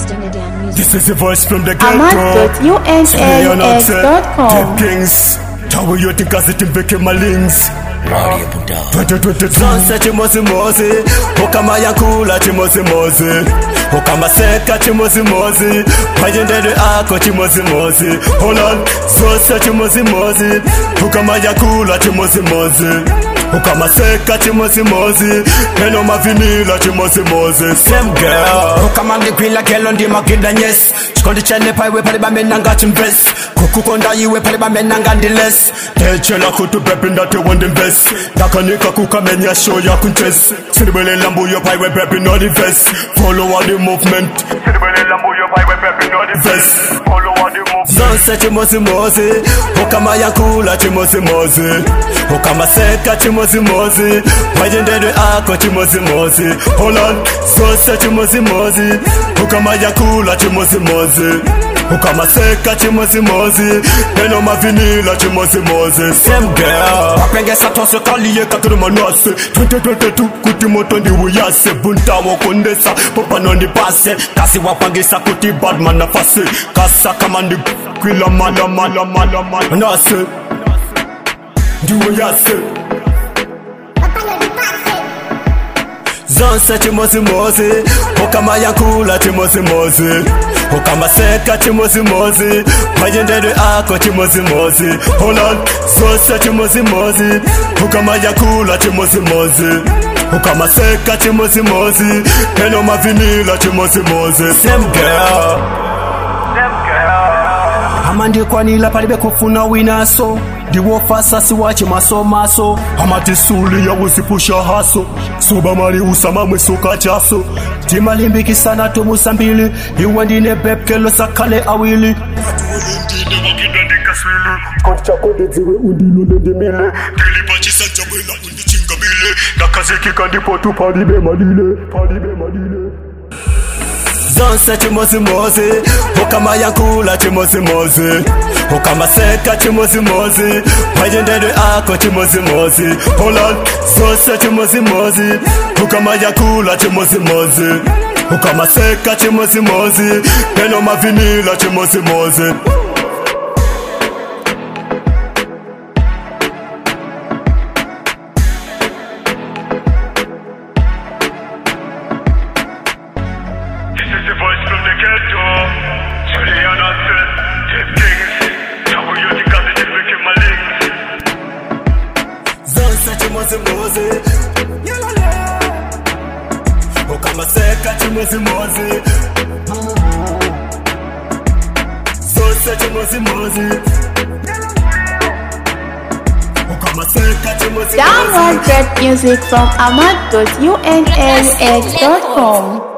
This is the voice from the ghetto. Ahmad.unaux.com. Kings. How you think as it invake my links? 2022 Zonse chimozi mozi Okama yankula chimozi mozi Okama seka chimozi mozi Pajendede ako chimozi mozi Hold on Zonse chimozi mozi Okama yankula chimozi mozi Okama seka chimozi mozi Eno mavinila chimozi mozi Same girl Okama mdikwila kelo ndi makida nyes Chikondi chene paiwe paliba menanga chimbes Kukukonda iwe paliba menanga ndiles Techela kutu pepi ndate wondinvest Nakanika kukamenya show ya kuntes Sidibele lambu yo paiwe pepi no divest Follow all the movement Sidibele lambu yo paiwe pepi no divest Follow all the movement Zonse chimozi mozi Okama yankula chimozi mozi Okama seka chimozi mozi Pajendede ako chimozi mozi Hold on Zonse chimozi mozi Okama yankula chimozi mozi Okama seka chimozi mozi Eno mavinila chimozi mozi Same girl Wapengesa tose kaliye kakuru manose 2022 kuti moto ndi uyase Bunta wakondesa popa nondi pase Kasi wapangisa kuti badman na fase Kasa kama ndi kwila mala Nase Ndi uyase Zonse chimozi mozi Okama yankula chimozi mozi Okama seka chimozi mozi Pajendede ako chimozi mozi Hold on Zonse chimozi mozi Okama yankula chimozi mozi Okama seka chimozi mozi Eno mavinila chimozi mozi Same girl Amandi kwanila palibe kufuna winaso Diwo fasa siwachi maso Amati suli ya usipusha haso Suba mali usama mwesuka chaso Tima limbiki sana tumusa mbili Iwe ndine bebkelo sakale awili Ndine wakida ndikaswili Koncha kode ziwe undilo lendimile Dili bachi sanja wela undi chingamile Nakaziki kandipo tu palibe malile Zonse chimozi mozi Okama yankula chimozi mozi Okama seka chimozi mozi Pajendede ako chimozi mozi Hold on Zonse chimozi mozi Okama yankula chimozi mozi Okama seka chimozi mozi Eno mavinila chimozi mozi Okama seka chimozi mozi Zonse chimozi mozi Okama seka chimozi mozi Download great music from Ahmad.unaux.com.